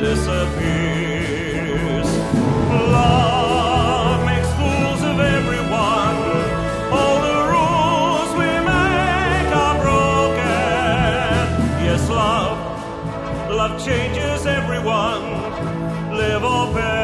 disappears. Love makes fools of everyone. All the rules we make are broken. Yes, love changes everyone. Live or perish.